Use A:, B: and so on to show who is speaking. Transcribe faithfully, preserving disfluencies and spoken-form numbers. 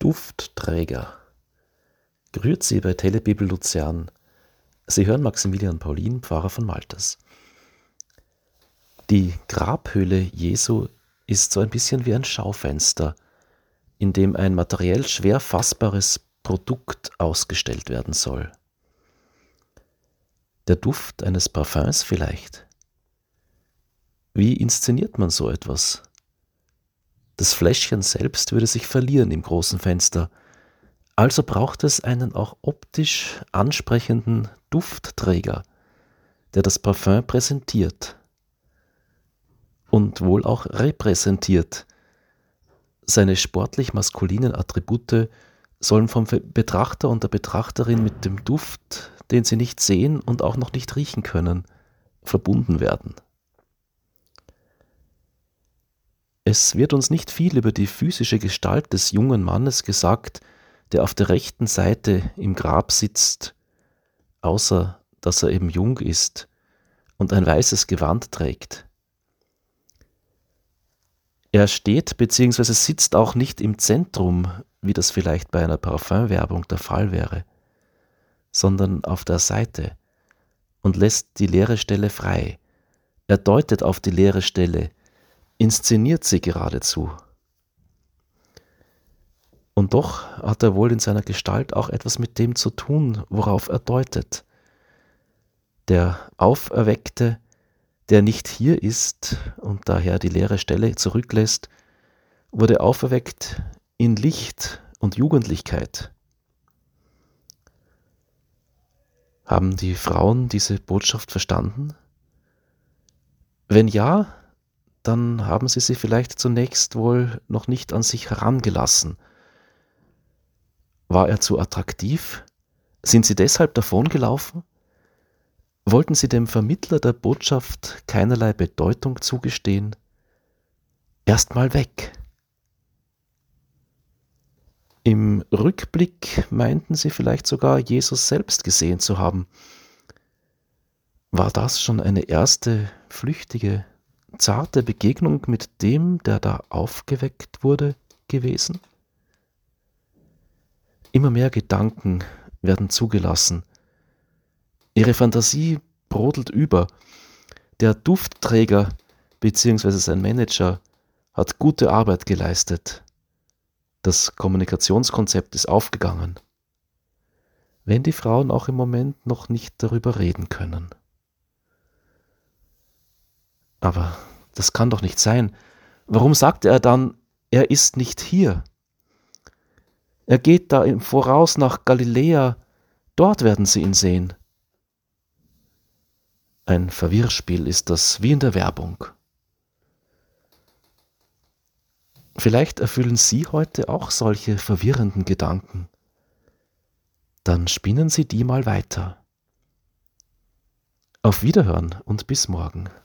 A: Duftträger. Grüezi bei Telebibel Luzern. Sie hören Maximilian Paulin, Pfarrer von Malters. Die Grabhöhle Jesu ist so ein bisschen wie ein Schaufenster, in dem ein materiell schwer fassbares Produkt ausgestellt werden soll. Der Duft eines Parfüms vielleicht. Wie inszeniert man so etwas? Das Fläschchen selbst würde sich verlieren im großen Fenster, also braucht es einen auch optisch ansprechenden Duftträger, der das Parfüm präsentiert und wohl auch repräsentiert. Seine sportlich maskulinen Attribute sollen vom Betrachter und der Betrachterin mit dem Duft, den sie nicht sehen und auch noch nicht riechen können, verbunden werden. Es wird uns nicht viel über die physische Gestalt des jungen Mannes gesagt, der auf der rechten Seite im Grab sitzt, außer dass er eben jung ist und ein weißes Gewand trägt. Er steht bzw. sitzt auch nicht im Zentrum, wie das vielleicht bei einer Parfümwerbung der Fall wäre, sondern auf der Seite und lässt die leere Stelle frei. Er deutet auf die leere Stelle, inszeniert sie geradezu. Und doch hat er wohl in seiner Gestalt auch etwas mit dem zu tun, worauf er deutet. Der Auferweckte, der nicht hier ist und daher die leere Stelle zurücklässt, wurde auferweckt in Licht und Jugendlichkeit. Haben die Frauen diese Botschaft verstanden? Wenn ja, dann haben sie sie vielleicht zunächst wohl noch nicht an sich herangelassen. War er zu attraktiv? Sind sie deshalb davongelaufen? Wollten sie dem Vermittler der Botschaft keinerlei Bedeutung zugestehen? Erst mal weg. Im Rückblick meinten sie vielleicht sogar, Jesus selbst gesehen zu haben. War das schon eine erste, flüchtige, zarte Begegnung mit dem, der da aufgeweckt wurde, gewesen? Immer mehr Gedanken werden zugelassen. Ihre Fantasie brodelt über. Der Duftträger bzw. sein Manager hat gute Arbeit geleistet. Das Kommunikationskonzept ist aufgegangen. Wenn die Frauen auch im Moment noch nicht darüber reden können. Aber das kann doch nicht sein. Warum sagte er dann, er ist nicht hier? Er geht da im Voraus nach Galiläa, dort werden sie ihn sehen. Ein Verwirrspiel ist das, wie in der Werbung. Vielleicht erfüllen Sie heute auch solche verwirrenden Gedanken. Dann spinnen Sie die mal weiter. Auf Wiederhören und bis morgen.